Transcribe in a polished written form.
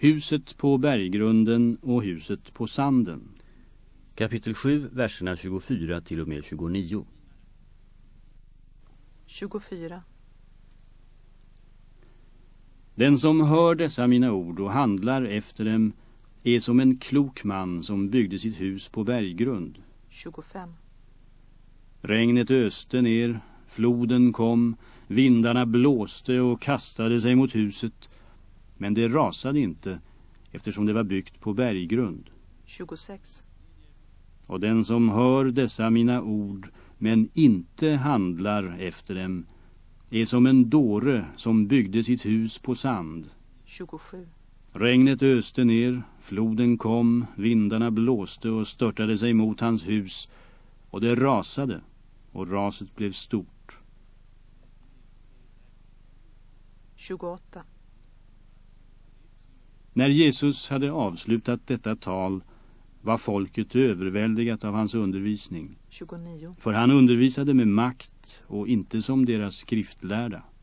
Huset på berggrunden och huset på sanden. Kapitel 7, verserna 24 till och med 29. 24. Den som hör dessa mina ord och handlar efter dem är som en klok man som byggde sitt hus på berggrund. 25. Regnet öste ner, floden kom, vindarna blåste och kastade sig mot huset, men det rasade inte eftersom det var byggt på berggrund. 26. Och den som hör dessa mina ord men inte handlar efter dem är som en dåre som byggde sitt hus på sand. 27. Regnet öste ner, floden kom, vindarna blåste och störtade sig mot hans hus, och det rasade, och raset blev stort. 28. När Jesus hade avslutat detta tal var folket överväldigat av hans undervisning. 29. För han undervisade med makt och inte som deras skriftlärda.